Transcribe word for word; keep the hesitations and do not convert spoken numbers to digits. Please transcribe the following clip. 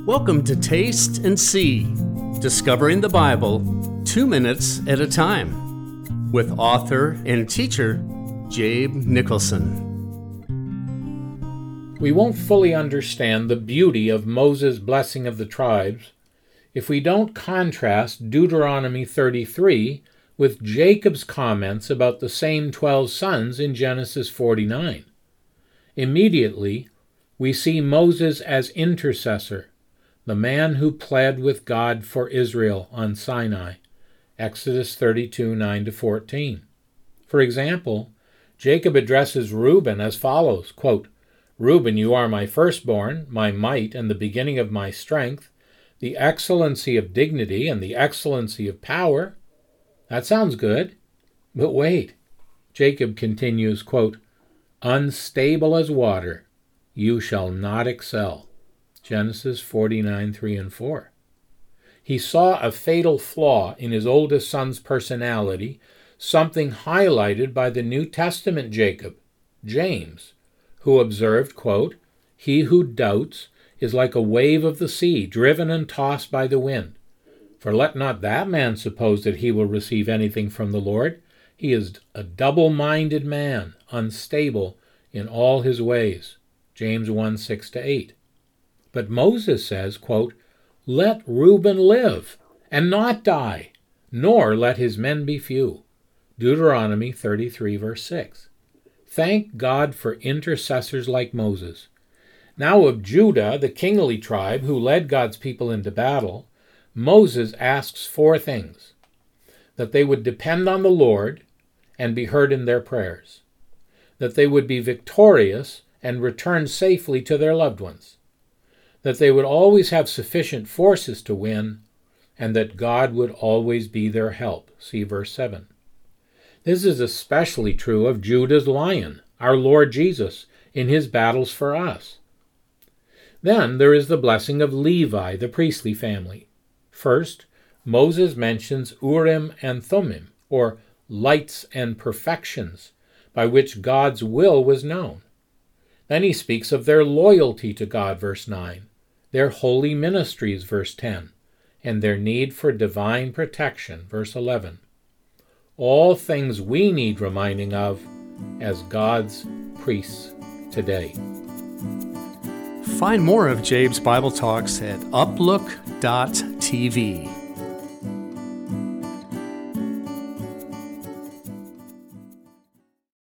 Welcome to Taste and See, Discovering the Bible two minutes at a time, with author and teacher Jabe Nicholson. We won't fully understand the beauty of Moses' blessing of the tribes if we don't contrast Deuteronomy thirty-three with Jacob's comments about the same twelve sons in Genesis forty-nine. Immediately, we see Moses as intercessor, the man who pled with God for Israel on Sinai, Exodus thirty-two, nine to fourteen. For example, Jacob addresses Reuben as follows, quote, "Reuben, you are my firstborn, my might and the beginning of my strength, the excellency of dignity and the excellency of power." That sounds good. But wait. Jacob continues, quote, "Unstable as water, you shall not excel." Genesis forty-nine, three and four. He saw a fatal flaw in his oldest son's personality, something highlighted by the New Testament Jacob, James, who observed, quote, "He who doubts is like a wave of the sea, driven and tossed by the wind. For let not that man suppose that he will receive anything from the Lord. He is a double-minded man, unstable in all his ways." James one, six to eight. But Moses says, quote, "Let Reuben live, and not die, nor let his men be few." Deuteronomy thirty-three, verse six. Thank God for intercessors like Moses. Now of Judah, the kingly tribe who led God's people into battle, Moses asks four things: that they would depend on the Lord and be heard in their prayers, that they would be victorious and return safely to their loved ones, that they would always have sufficient forces to win, and that God would always be their help. See verse seven. This is especially true of Judah's lion, our Lord Jesus, in his battles for us. Then there is the blessing of Levi, the priestly family. First, Moses mentions Urim and Thummim, or lights and perfections, by which God's will was known. Then he speaks of their loyalty to God, verse nine, their holy ministries, verse ten, and their need for divine protection, verse eleven. All things we need reminding of as God's priests today. Find more of Jabe's Bible Talks at uplook dot t v.